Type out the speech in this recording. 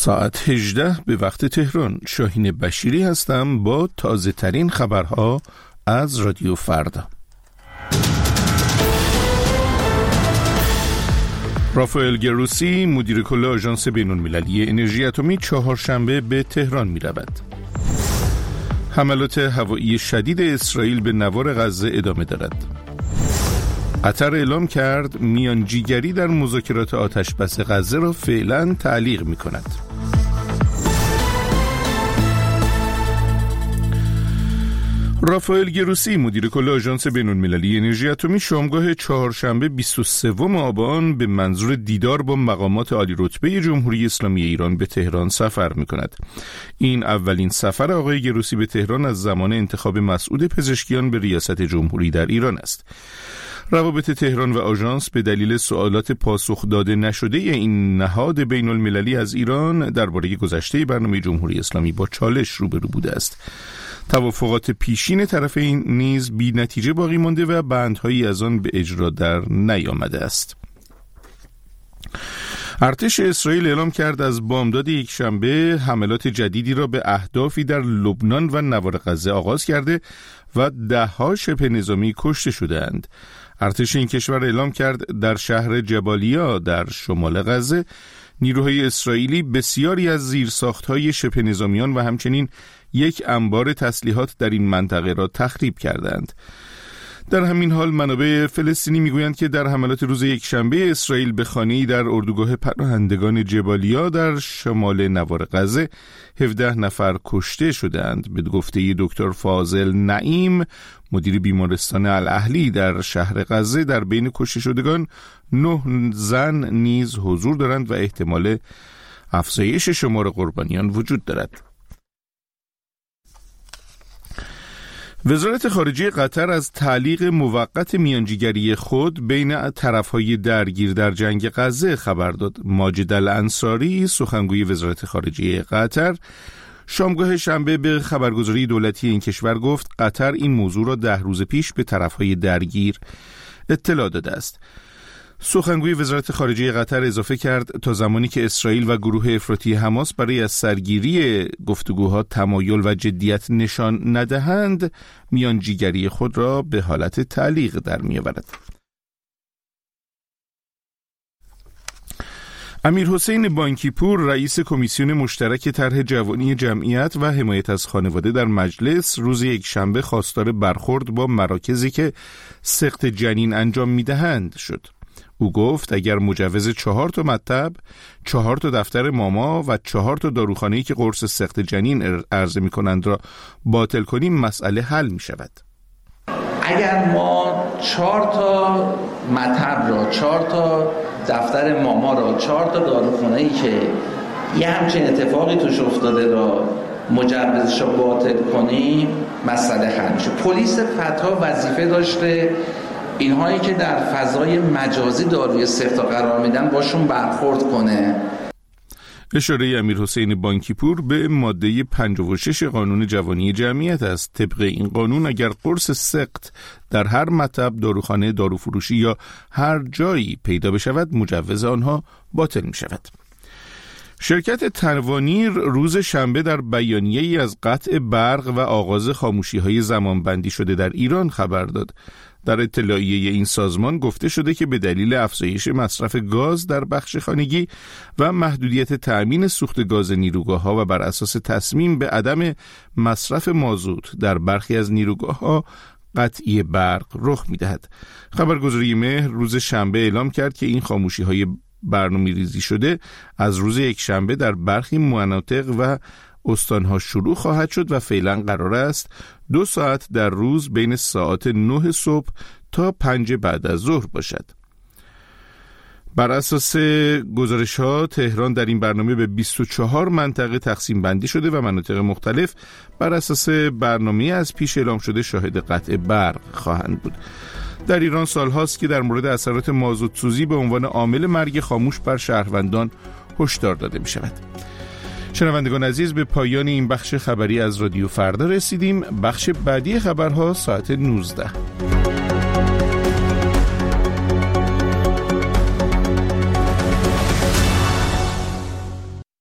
ساعت 18 به وقت تهران. شاهین بشیری هستم با تازه ترین خبرها از رادیو فردا. رافائل گروسی مدیر کل آژانس بین‌المللی انرژی اتمی چهارشنبه به تهران می رود. حملات هوایی شدید اسرائیل به نوار غزه ادامه دارد. قطر اعلام کرد میانجیگری در مذاکرات آتشبس غزه را فعلا تعلیق می کند. رافائل گروسی مدیر کل آژانس بین‌المللی انرژی اتمی شامگاه چهارشنبه 23 آبان به منظور دیدار با مقامات عالی رتبه جمهوری اسلامی ایران به تهران سفر می کند. این اولین سفر آقای گروسی به تهران از زمان انتخاب مسعود پزشکیان به ریاست جمهوری در ایران است. روابط تهران و آژانس به دلیل سوالات پاسخ داده نشده این نهاد بین المللی از ایران درباره گذشته برنامه جمهوری اسلامی با چالش روبرو بوده است. توافقات پیشین طرفین نیز بی نتیجه باقی مانده و بندهایی از آن به اجرا در نیامده است. ارتش اسرائیل اعلام کرد از بامداد یکشنبه حملات جدیدی را به اهدافی در لبنان و نوار غزه آغاز کرده و ده‌ها شبه نظامی کشته شده‌اند. ارتش این کشور اعلام کرد در شهر جبالیا در شمال غزه نیروهای اسرائیلی بسیاری از زیرساخت‌های شبه نظامیان و همچنین یک انبار تسلیحات در این منطقه را تخریب کردند. در همین حال منابع فلسطینی میگویند که در حملات روز یکشنبه اسرائیل به خانه‌ای در اردوگاه پناهندگان جبالیا در شمال نوار غزه 17 نفر کشته شدند. به گفته دکتر فاضل نعیم مدیر بیمارستان الاهلی در شهر غزه در بین کشته شدگان 9 زن نیز حضور دارند و احتمال افزایش شمار قربانیان وجود دارد. وزارت خارجه قطر از تعلیق موقت میانجیگری خود بین طرف‌های درگیر در جنگ غزه خبر داد. ماجد الانصاری سخنگوی وزارت خارجه قطر شامگاه شنبه به خبرگزاری دولتی این کشور گفت قطر این موضوع را 10 روز پیش به طرف‌های درگیر اطلاع داده است. سخنگوی وزارت خارجه قطر اضافه کرد تا زمانی که اسرائیل و گروه افراطی حماس برای از سرگیری گفتگوها تمایل و جدیت نشان ندهند میانجیگری خود را به حالت تعلیق در می‌آورد. امیرحسین بانکیپور رئیس کمیسیون مشترک طرح جوانی جمعیت و حمایت از خانواده در مجلس روز یکشنبه خواستار برخورد با مراکزی که سقط جنین انجام می‌دهند شد. او گفت اگر مجوز 4 مطب، 4 دفتر ماما و 4 داروخانه‌ای که قرص سقط جنین عرضه می‌کنند را باطل کنیم مسئله حل می‌شود. اگر ما 4 مطب را، 4 دفتر ماما را، 4 داروخانه‌ای که یه همچین اتفاقی توش افتاده را مجوزش را باطل کنیم مسئله حل میشه. پلیس فتح وظیفه داشته اینهایی که در فضای مجازی داروی سقط قرار میدن باشون برخورد کنه. اشاره امیرحسین بانکیپور به ماده 56 قانون جوانی جمعیت است. طبق این قانون اگر قرص سقط در هر مطب، داروخانه، داروفروشی یا هر جایی پیدا بشود مجوز آنها باطل می شود. شرکت تنوانیر روز شنبه در بیانیه‌ای از قطع برق و آغاز خاموشی‌های زمانبندی شده در ایران خبر داد. در اطلاعیه این سازمان گفته شده که به دلیل افزایش مصرف گاز در بخش خانگی و محدودیت تأمین سوخت گاز نیروگاه‌ها و بر اساس تصمیم به عدم مصرف مازوت در برخی از نیروگاه‌ها قطعی برق رخ می‌دهد. خبرگزاری مهر روز شنبه اعلام کرد که این خاموشی‌های برنامه‌ریزی شده از روز یکشنبه در برخی مناطق و استانها شروع خواهد شد و فعلا قرار است 2 ساعت در روز بین ساعت 9 صبح تا 5 بعد از ظهر باشد. بر اساس گزارش‌ها تهران در این برنامه به 24 منطقه تقسیم بندی شده و مناطق مختلف بر اساس برنامه از پیش اعلام شده شاهد قطع برق خواهند بود. در ایران سالهاست که در مورد اثرات مازوت سوزی به عنوان عامل مرگ خاموش بر شهروندان هشدار داده می شود. شنوندگان عزیز، به پایان این بخش خبری از رادیو فردا رسیدیم. بخش بعدی خبرها ساعت 19.